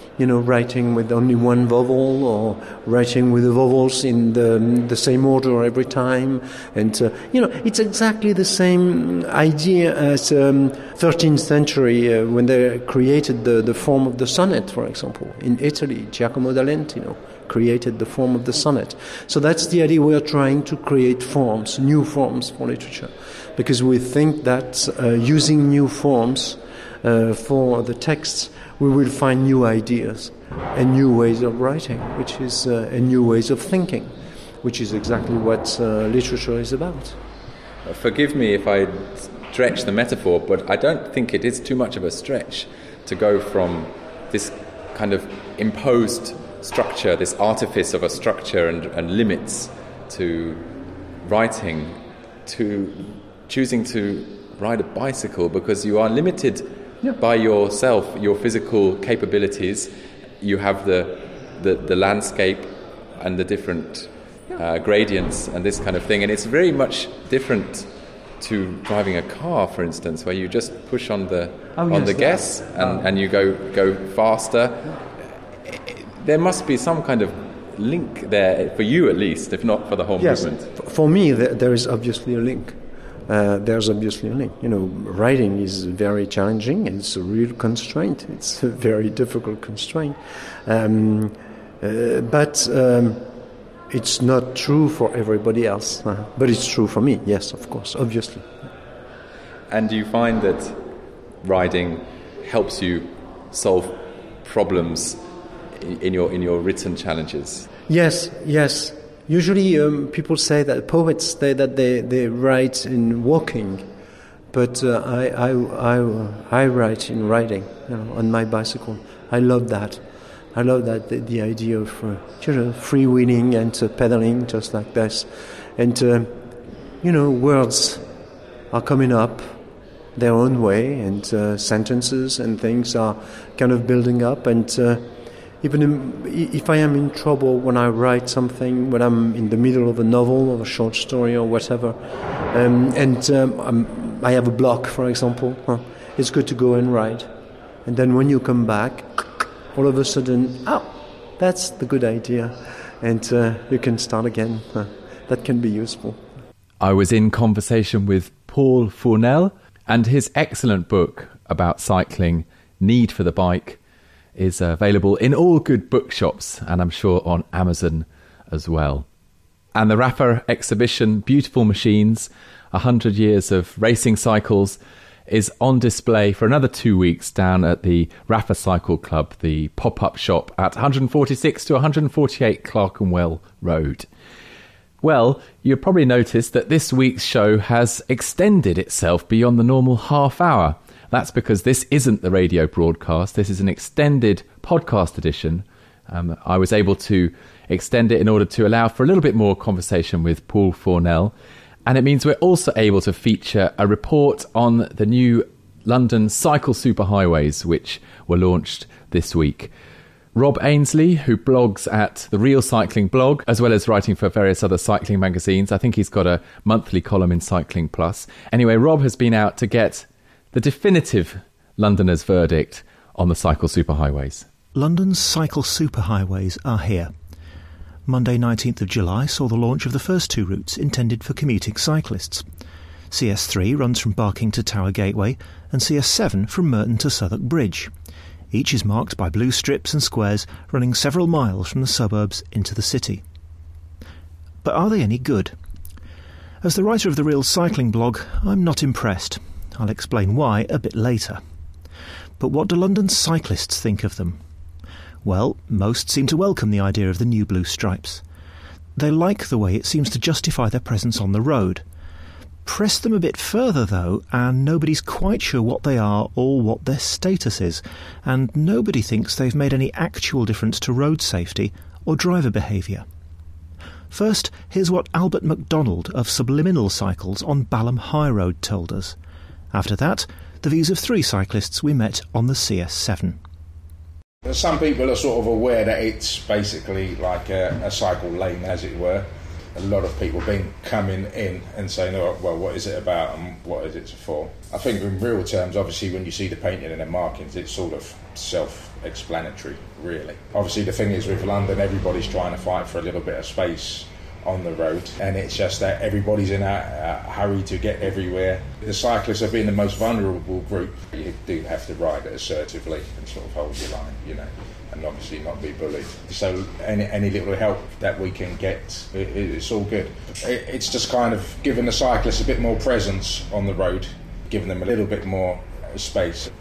Writing with only one vowel, or writing with the vowels in the same order every time. And, it's exactly the same idea as 13th century when they created the form of the sonnet, for example. In Italy, Giacomo da Lentino created the form of the sonnet. So that's the idea. We are trying to create forms, new forms for literature, because we think that using new forms for the texts, we will find new ideas and new ways of writing, which is and new ways of thinking, which is exactly what literature is about. Forgive me if I stretch the metaphor, but I don't think it is too much of a stretch to go from this kind of imposed structure, this artifice of a structure and limits, to writing, to choosing to ride a bicycle because you are limited by yourself, your physical capabilities. You have the landscape and the different gradients and this kind of thing, and it's very much different to driving a car, for instance, where you just push on the gas and you go faster. There must be some kind of link there for you, at least, if not for the whole movement. For me, there is obviously a link. There's obviously a link. Riding is very challenging, and it's a real constraint. It's a very difficult constraint. But it's not true for everybody else. But it's true for me, yes, of course, obviously. And do you find that riding helps you solve problems in your written challenges? Yes. Usually people say that poets say that they write in walking, but I write in riding, on my bicycle. I love that. The idea of freewheeling and pedaling just like this, and words are coming up their own way, and sentences and things are kind of building up, and even if I am in trouble when I write something, when I'm in the middle of a novel or a short story or whatever, I have a block, for example, it's good to go and write. And then when you come back, all of a sudden, that's the good idea, and you can start again. That can be useful. I was in conversation with Paul Fournel, and his excellent book about cycling, Need for the Bike, is available in all good bookshops, and I'm sure on Amazon as well. And the Rapha exhibition, Beautiful Machines, 100 years of racing cycles, is on display for another 2 weeks down at the Rapha Cycle Club, the pop-up shop at 146 to 148 Clerkenwell Road. Well, you've probably noticed that this week's show has extended itself beyond the normal half hour. That's because this isn't the radio broadcast. This is an extended podcast edition. I was able to extend it in order to allow for a little bit more conversation with Paul Fournel. And it means we're also able to feature a report on the new London cycle superhighways, which were launched this week. Rob Ainsley, who blogs at the Real Cycling blog, as well as writing for various other cycling magazines. I think he's got a monthly column in Cycling Plus. Anyway, Rob has been out to get the definitive Londoners' verdict on the cycle superhighways. London's cycle superhighways are here. Monday 19th of July saw the launch of the first two routes intended for commuting cyclists. CS3 runs from Barking to Tower Gateway and CS7 from Merton to Southwark Bridge. Each is marked by blue strips and squares running several miles from the suburbs into the city. But are they any good? As the writer of the Real Cycling blog, I'm not impressed. I'll explain why a bit later. But what do London cyclists think of them? Well, most seem to welcome the idea of the new blue stripes. They like the way it seems to justify their presence on the road. Press them a bit further, though, and nobody's quite sure what they are or what their status is, and nobody thinks they've made any actual difference to road safety or driver behaviour. First, here's what Albert MacDonald of Subliminal Cycles on Balham High Road told us. After that, the views of three cyclists we met on the CS7. Some people are sort of aware that it's basically like a cycle lane, as it were. A lot of people been coming in and saying, oh, well, what is it about and what is it for? I think in real terms, obviously, when you see the painting and the markings, it's sort of self-explanatory, really. Obviously, the thing is with London, everybody's trying to fight for a little bit of space on the road, and it's just that everybody's in a hurry to get everywhere. The cyclists have been the most vulnerable group. You do have to ride assertively and sort of hold your line, and obviously not be bullied. So any little help that we can get, it's all good. It's just kind of giving the cyclists a bit more presence on the road, giving them a little bit more space.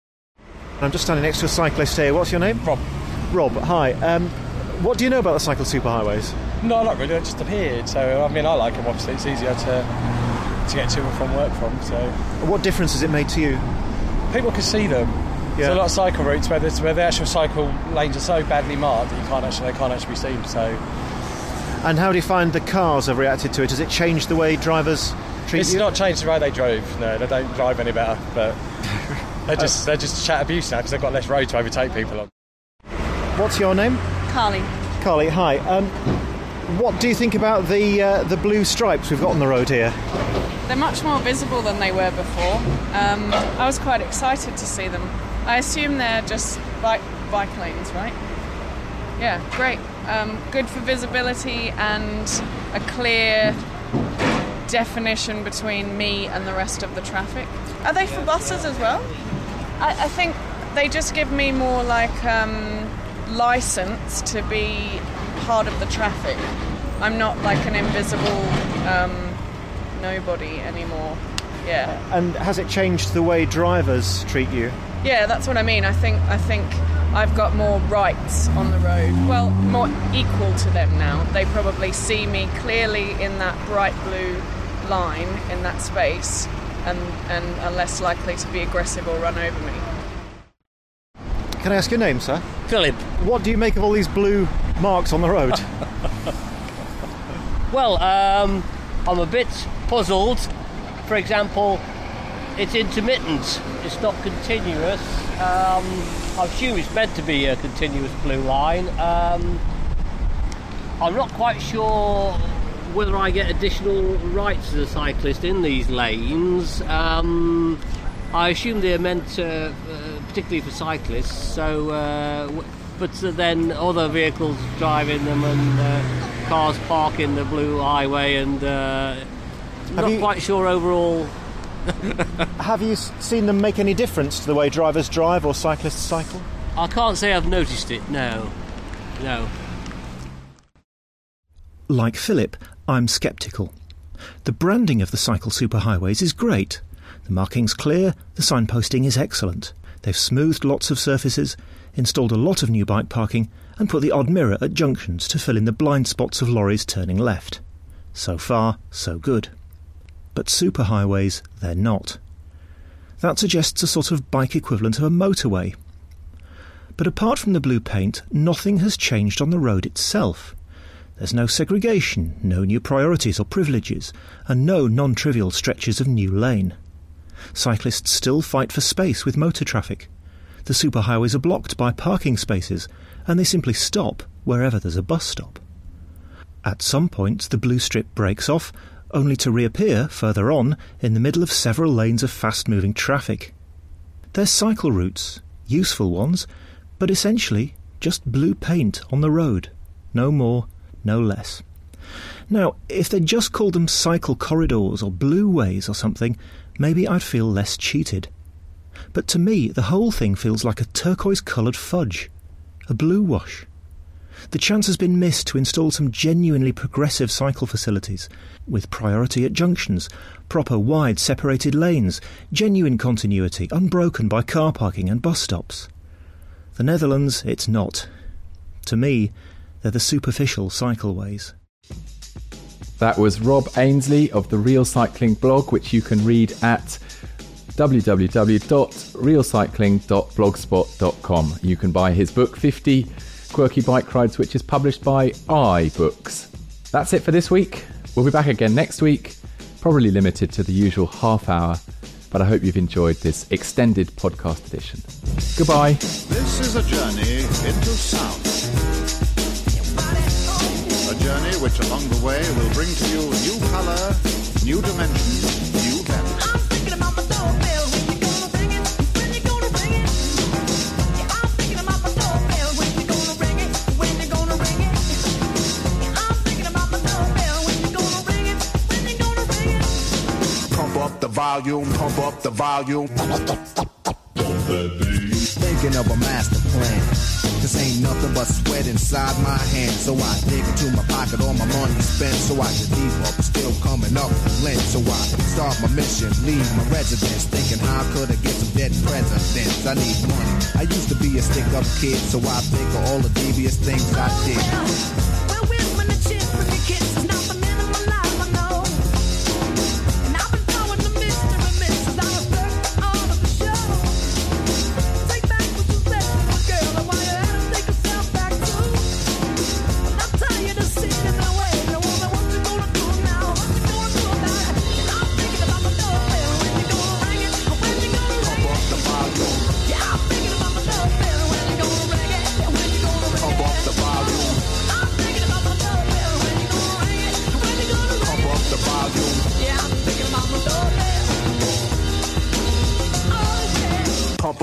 I'm just standing next to a cyclist here. What's your name? Rob. Rob, hi. What do you know about the cycle superhighways? No, not really. I just appeared. So, I mean, I like them. Obviously, it's easier to to get to and from work from. So, What difference has it made to you? people can see them. Yeah. There's a lot of cycle routes where the actual cycle lanes are so badly marked that they can't actually be seen. So, And how do you find the cars have reacted to it? Has it changed the way drivers treat it's you? not changed the way they drove. No, they don't drive any better. But they're just chat abuse now because they've got less road to overtake people on. What's your name? Carly. Carly, hi. What do you think about the blue stripes we've got on the road here? They're much more visible than they were before. I was quite excited to see them. I assume they're just bike lanes, right? Yeah, great. Good for visibility and a clear definition between me and the rest of the traffic. Are they for buses as well? I think they just give me more like license to be part of the traffic. I'm not like an invisible nobody anymore. Yeah. And has it changed the way drivers treat you? Yeah, that's what I mean. I think I've got more rights on the road. Well, more equal to them now. They probably see me clearly in that bright blue line in that space and are less likely to be aggressive or run over me. Can I ask your name, sir? Philip. What do you make of all these blue marks on the road? Well, I'm a bit puzzled. For example, it's intermittent. It's not continuous. I assume it's meant to be a continuous blue line. I'm not quite sure whether I get additional rights as a cyclist in these lanes. I assume they're meant particularly for cyclists, so but then other vehicles driving them and cars park in the blue highway and not quite sure overall. Have you seen them make any difference to the way drivers drive or cyclists cycle? I can't say I've noticed it, no. Like Philip, I'm sceptical. The branding of the cycle superhighways is great. The marking's clear, the signposting is excellent. They've smoothed lots of surfaces, installed a lot of new bike parking, and put the odd mirror at junctions to fill in the blind spots of lorries turning left. So far, so good. But superhighways, they're not. That suggests a sort of bike equivalent of a motorway. But apart from the blue paint, nothing has changed on the road itself. There's no segregation, no new priorities or privileges, and no non-trivial stretches of new lane. Cyclists still fight for space with motor traffic. The superhighways are blocked by parking spaces, and they simply stop wherever there's a bus stop. At some points, the blue strip breaks off, only to reappear further on in the middle of several lanes of fast-moving traffic. They're cycle routes, useful ones, but essentially just blue paint on the road. No more, no less. Now, if they'd just called them cycle corridors or blue ways or something, maybe I'd feel less cheated. But to me, the whole thing feels like a turquoise-coloured fudge, a blue wash. The chance has been missed to install some genuinely progressive cycle facilities, with priority at junctions, proper wide separated lanes, genuine continuity, unbroken by car parking and bus stops. The Netherlands, it's not. To me, they're the superficial cycleways. That was Rob Ainsley of the Real Cycling blog, which you can read at www.realcycling.blogspot.com. You can buy his book, 50 Quirky Bike Rides, which is published by iBooks. That's it for this week. We'll be back again next week, probably limited to the usual half hour, but I hope you've enjoyed this extended podcast edition. Goodbye. This is a journey into sound. A journey which along the way will bring to you new colour, new dimensions, new values. I'm thinking about my doorbell, when you gonna ring it, when you gonna ring it. Yeah, I'm thinking about my doorbell, when you gonna ring it, when you gonna ring it. Yeah, I'm thinking about my doorbell, when you gonna ring it, when you gonna ring it. Pump up the volume, pump up the volume. Thinking of a master plan. This ain't nothing but sweat inside my hand. So I dig into my pocket, all my money spent. So I just leave up, still coming up with lint. So I start my mission, leave my residence. Thinking how could I get some dead presidents? I need money. I used to be a stick-up kid, so I think of all the devious things I did. Well, when the chips with the kids is not the men in my life, I know. And I've been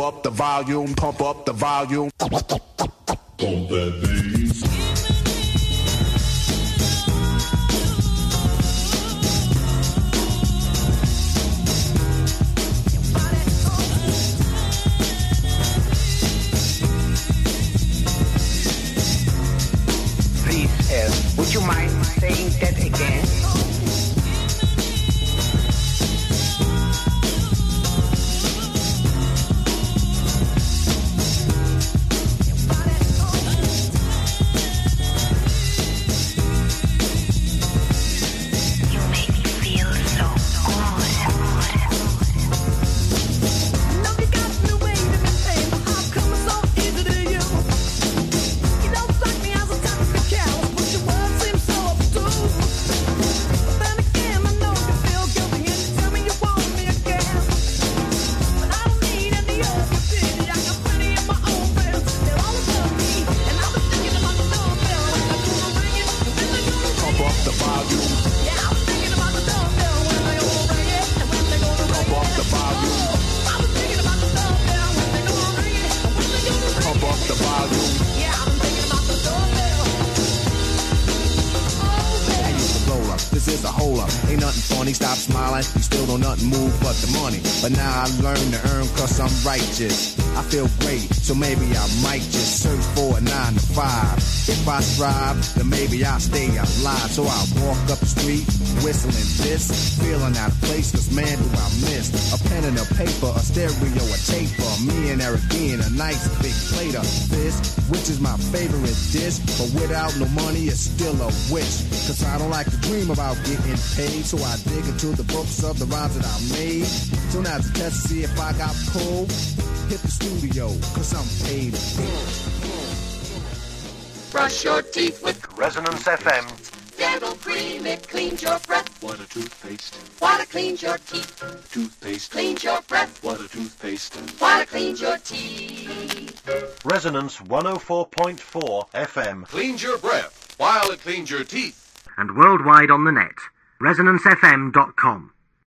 up the volume, pump up the volume. Pump that bass. Please, would you mind saying that again? But now I learn to earn cause I'm righteous. I feel great, so maybe I might just search for a 9 to 5. If I strive, then maybe I'll stay alive. So I walk up the street, whistling this, feeling out of place, cause man do I miss a pen and a paper, a stereo, a taper. Me and Eric being a nice big plate of this, which is my favorite dish. But without no money, it's still a wish. Cause I don't like to dream about getting paid, so I dig into the books of the rhymes that I made. So now to test to see if I got pulled, hit the studio, cause I'm paid. Brush your teeth with Resonance FM. Dental cream, it cleans your breath. Water toothpaste. Water cleans your teeth. Toothpaste. Cleans your breath. Water toothpaste. Water cleans your teeth. Resonance 104.4 FM. Cleans your breath while it cleans your teeth. And worldwide on the net. ResonanceFM.com.